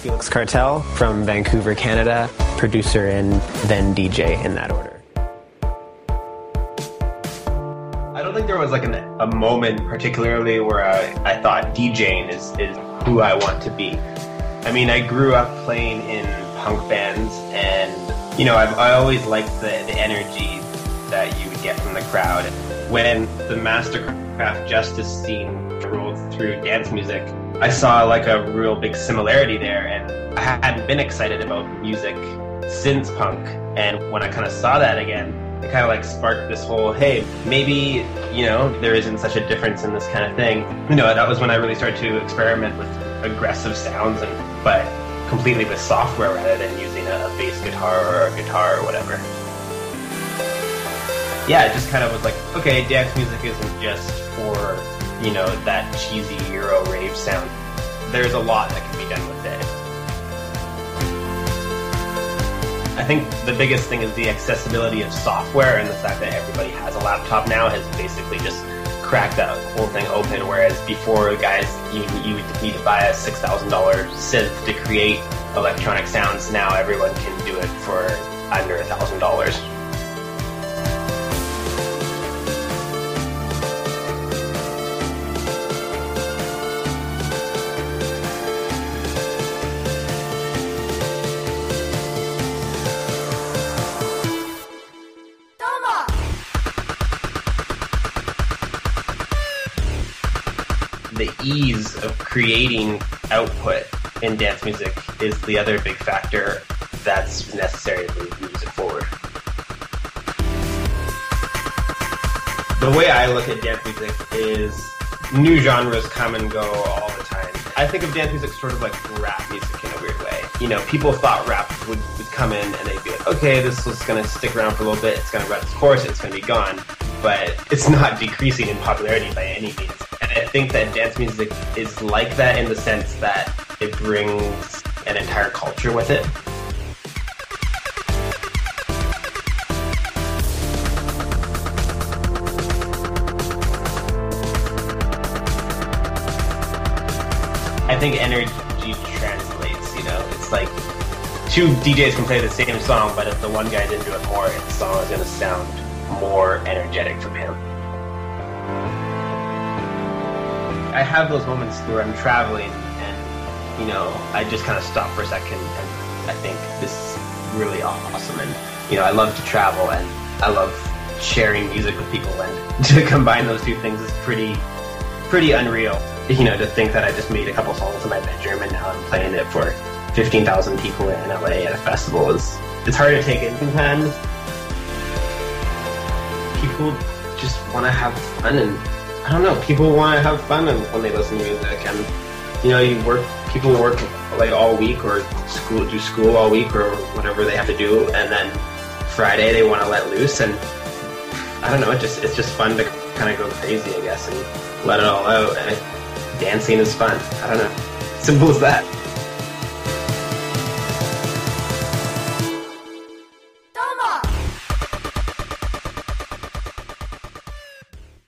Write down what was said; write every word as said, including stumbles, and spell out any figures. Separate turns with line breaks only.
Felix Cartel from Vancouver, Canada, producer and then D J in that order.
I don't think there was like an, a moment particularly where I, I thought DJing is, is who I want to be. I mean, I grew up playing in punk bands and, you know, I've, I always liked the, the energy that you would get from the crowd. When the Mastercraft Justice scene rolled through dance music, I saw like a real big similarity there, and I hadn't been excited about music since punk, and when I kind of saw that again, it kind of like sparked this whole, hey, maybe, you know, there isn't such a difference in this kind of thing. You know, that was when I really started to experiment with aggressive sounds, and but completely with software rather than using a bass guitar or a guitar or whatever. Yeah, it just kind of was like, okay, dance music isn't just for, you know, that cheesy Euro rave sound. There's a lot that can be done with it. I think the biggest thing is the accessibility of software, and the fact that everybody has a laptop now has basically just cracked that whole thing open, whereas before, guys, you, you would need to buy a six thousand dollars synth to create electronic sounds. Now everyone can do it for under one thousand dollars. The ease of creating output in dance music is the other big factor that's necessary to move music forward. The way I look at dance music is new genres come and go all the time. I think of dance music sort of like rap music in a weird way. You know, people thought rap would, would come in and they'd be like, okay, this was going to stick around for a little bit, it's going to run its course, it's going to be gone. But it's not decreasing in popularity by any means. And I think that dance music is like that in the sense that it brings an entire culture with it. I think energy translates, you know, it's like two D Js can play the same song, but if the one guy didn't do it more, the song is going to sound more energetic from him. I have those moments where I'm traveling and, you know, I just kind of stop for a second and I think this is really awesome. And, you know, I love to travel and I love sharing music with people, and to combine those two things is pretty, pretty unreal. You know, to think that I just made a couple songs in my bedroom and now I'm playing it for fifteen thousand people in L A at a festival is, it's hard to take in sometimes. People just want to have fun, and I don't know, people want to have fun when they listen to music, and you know, you work, people work like all week or school, do school all week or whatever they have to do, and then Friday they want to let loose, and I don't know, it just, it's just fun to kind of go crazy, I guess, and let it all out, and it, dancing is fun. I don't know, simple as that.